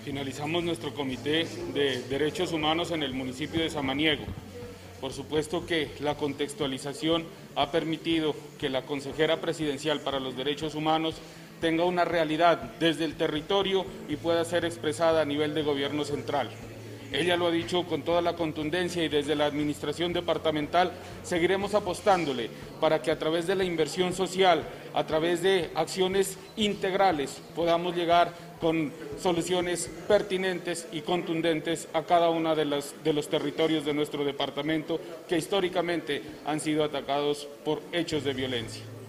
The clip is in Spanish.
Finalizamos nuestro Comité de Derechos Humanos en el municipio de Samaniego. Por supuesto que la contextualización ha permitido que la consejera presidencial para los derechos humanos tenga una realidad desde el territorio y pueda ser expresada a nivel de gobierno central. Ella lo ha dicho con toda la contundencia y desde la administración departamental seguiremos apostándole para que a través de la inversión social, a través de acciones integrales, podamos llegar con soluciones pertinentes y contundentes a cada uno de los territorios de nuestro departamento que históricamente han sido atacados por hechos de violencia.